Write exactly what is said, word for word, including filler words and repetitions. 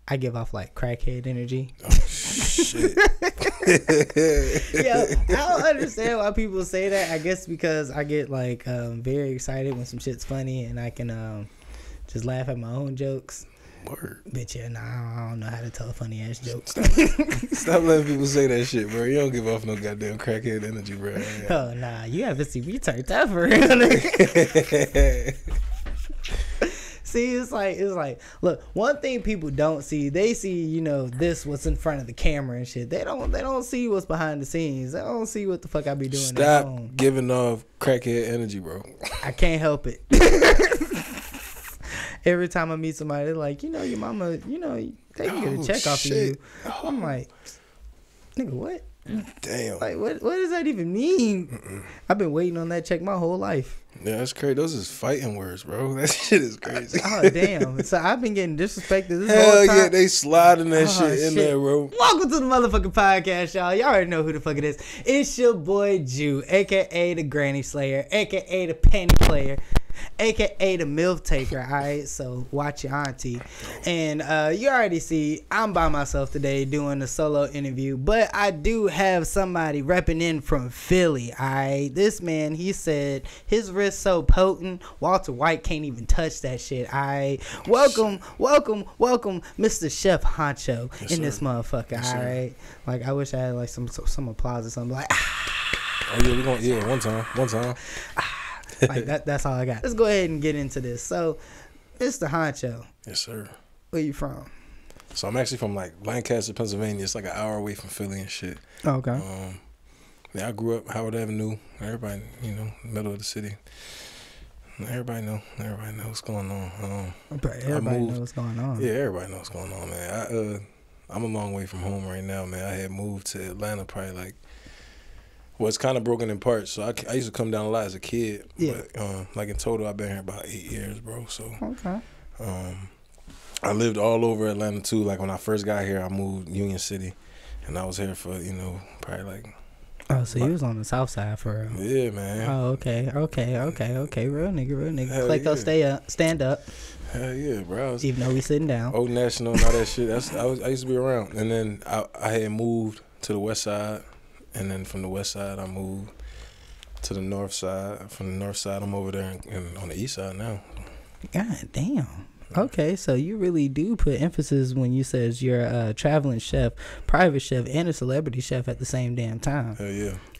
I give off like crackhead energy. Oh shit. Yo, I don't understand why people say that. I guess because I get like um, very excited when some shit's funny and I can um, just laugh at my own jokes. Word. Bitch, yeah, nah, I don't know how to tell a funny ass joke. Stop, stop letting people say that shit, bro. You don't give off no goddamn crackhead energy, bro. Yeah. Oh, nah, you haven't seen me turned up for real. See, it's like, it's like, look, one thing people don't see, they see, you know, this, what's in front of the camera and shit. They don't, they don't see what's behind the scenes. They don't see what the fuck I be doing. Stop giving off crackhead energy, bro. I can't help it. Every time I meet somebody, they're like, you know, your mama, you know, they can get a check oh, off shit. of you. I'm like, nigga, what? Damn. Like, what What does that even mean? Mm-mm. I've been waiting on that check my whole life. Yeah, that's crazy. Those is fighting words, bro. That shit is crazy. Oh, damn. So I've been getting disrespected this Hell whole time. yeah, they sliding that Oh, shit in shit. there, bro. Welcome to the motherfucking podcast, y'all. Y'all already know who the fuck it is. It's your boy, Jew, a k a the Granny Slayer, a k a the Panty Player, a k a the MILF Taker, all right? So watch your auntie. And uh, you already see I'm by myself today doing a solo interview, but I do have somebody repping in from Philly, all right? This man, he said his wrist so potent, Walter White can't even touch that shit, all right? Welcome, welcome, welcome, Mister Chef Honcho Yes, in sir. this motherfucker, Yes, all sir. right? Like, I wish I had like some some applause or something, like, ah. Oh yeah, we going yeah, one time. One time. Like that, that's all I got. Let's go ahead and get into this. So, Mister Honcho, Yes, sir. where you from? So I'm actually from like Lancaster, Pennsylvania. It's like an hour away from Philly and shit. Okay. Um, yeah, I grew up Howard Avenue. Everybody, you know, middle of the city. Everybody know. Everybody know what's going on. Um, But everybody moved- knows what's going on. yeah, everybody knows what's going on, man. I uh, I'm a long way from home right now, man. I had moved to Atlanta probably like. Well, it's kind of broken in parts. So I, I used to come down a lot as a kid. Yeah. But, um, like in total, I've been here about eight years, bro. So Okay. um, I lived all over Atlanta too. Like when I first got here, I moved Union City, and I was here for you know probably like. Oh, so you was on the south side for real. Yeah, man. Oh, okay, okay, okay, okay. Real nigga, real nigga. Hell Clayco, yeah. stay up, stand up, Hell yeah, bro. I was even though we sitting down. Old National and all that shit. That's I was I used to be around, and then I I had moved to the west side, and then from the west side I moved to the north side. From the north side, I'm over there and, and on the east side now. God damn. Okay, so you really do put emphasis when you says you're a traveling chef, private chef, and a celebrity chef at the same damn time. Hell yeah.